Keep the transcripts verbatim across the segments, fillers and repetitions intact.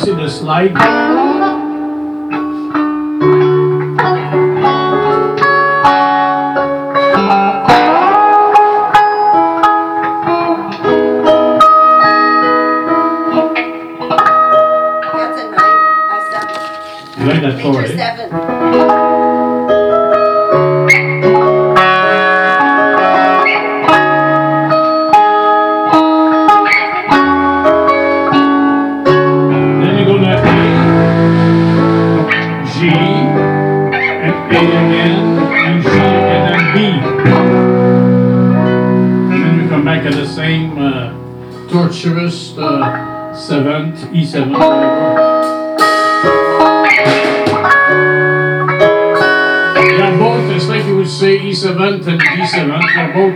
see the slide? That's a nine, a seven. You like that chord, Major eh? seven. Then you go to A, G, and A again, and G, and then B. And then we come back at the same uh, torturous uh, seventh, E seven, whatever. They're both, it's like you would say E seven and D seven, they're both.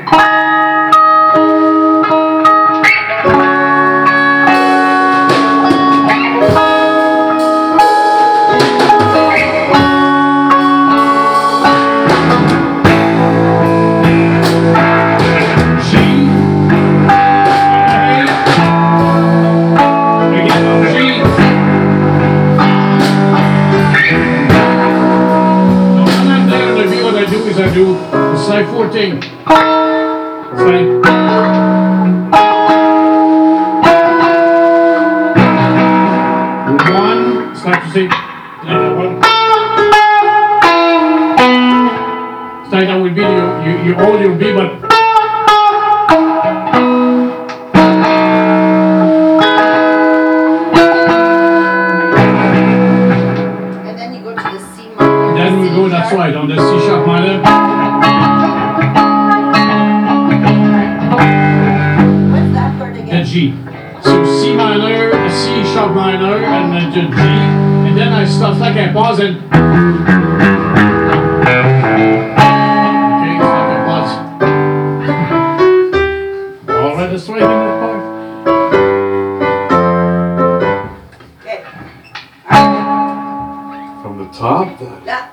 I do the slide fourteen. Slide. One, slide to see. Uh, one. Slide that will be you, you, you hold your B, but. And then you go to the C minor. Then we go, that's right, on the C sharp minor. What's that chord again? The G. So C minor, the C sharp minor, and then the G. And then I stop like I pause and. Okay, it's like I pause. All right, that's right in the part. Okay. From the top? The, Yeah.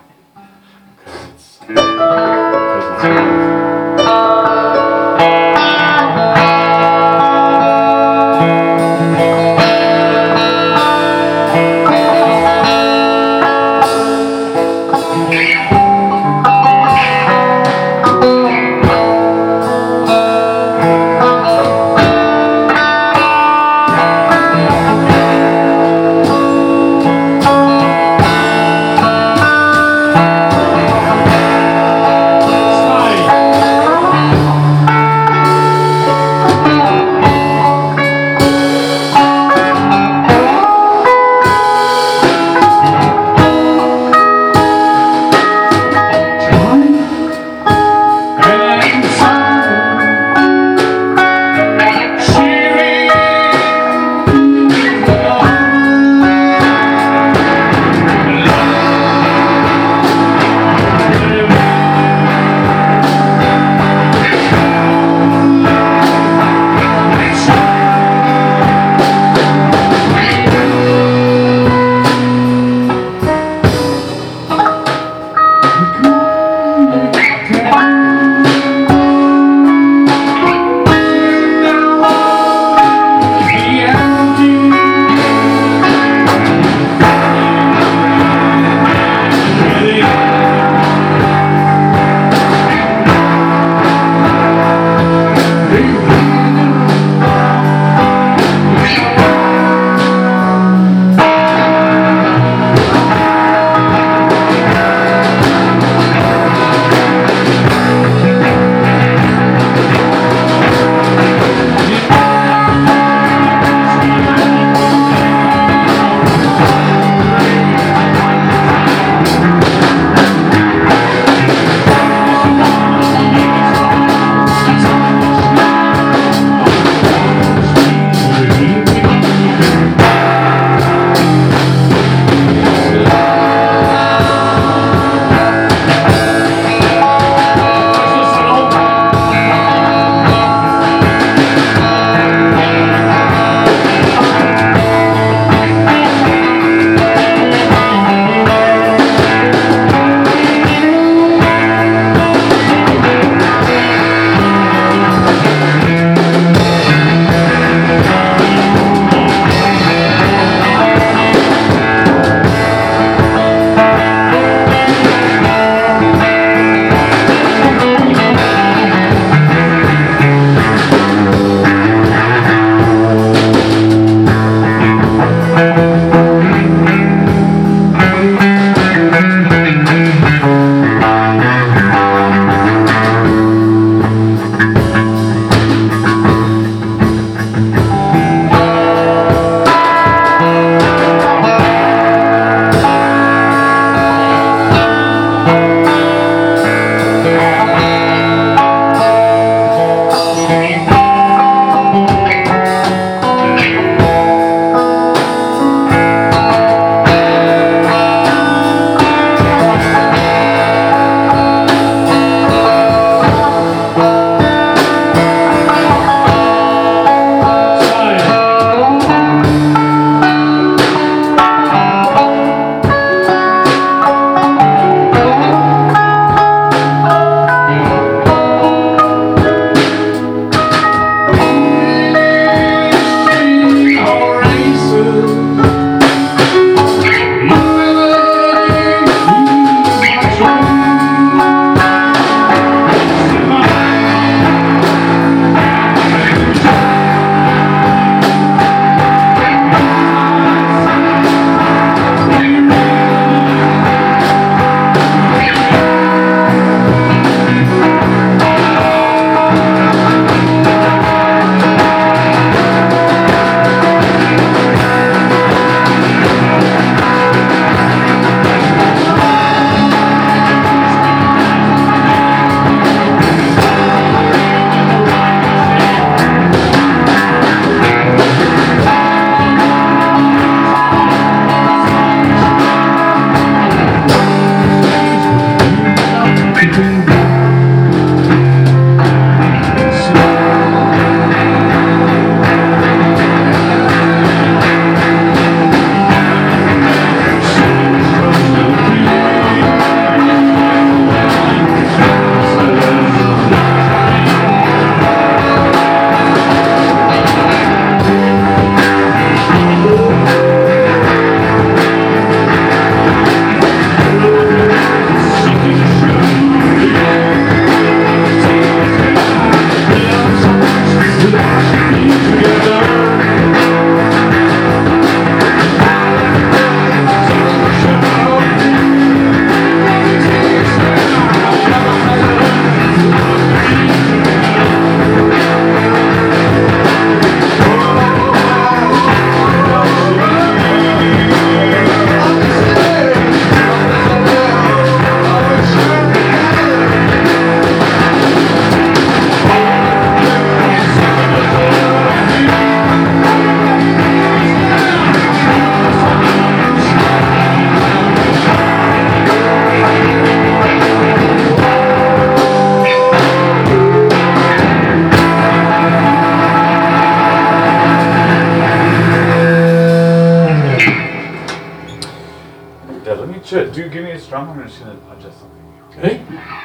Shit, dude, give me a strum. I'm just gonna adjust something. Okay?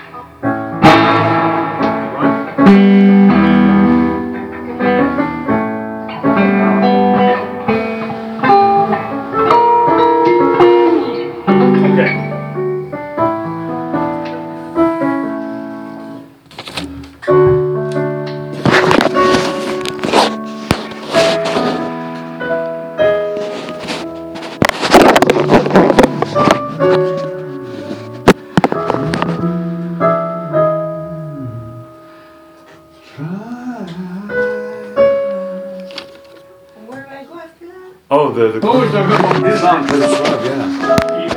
Okay. Where do I go after that? Oh, the the. Oh, it's a good one. It's not for the shrub, yeah.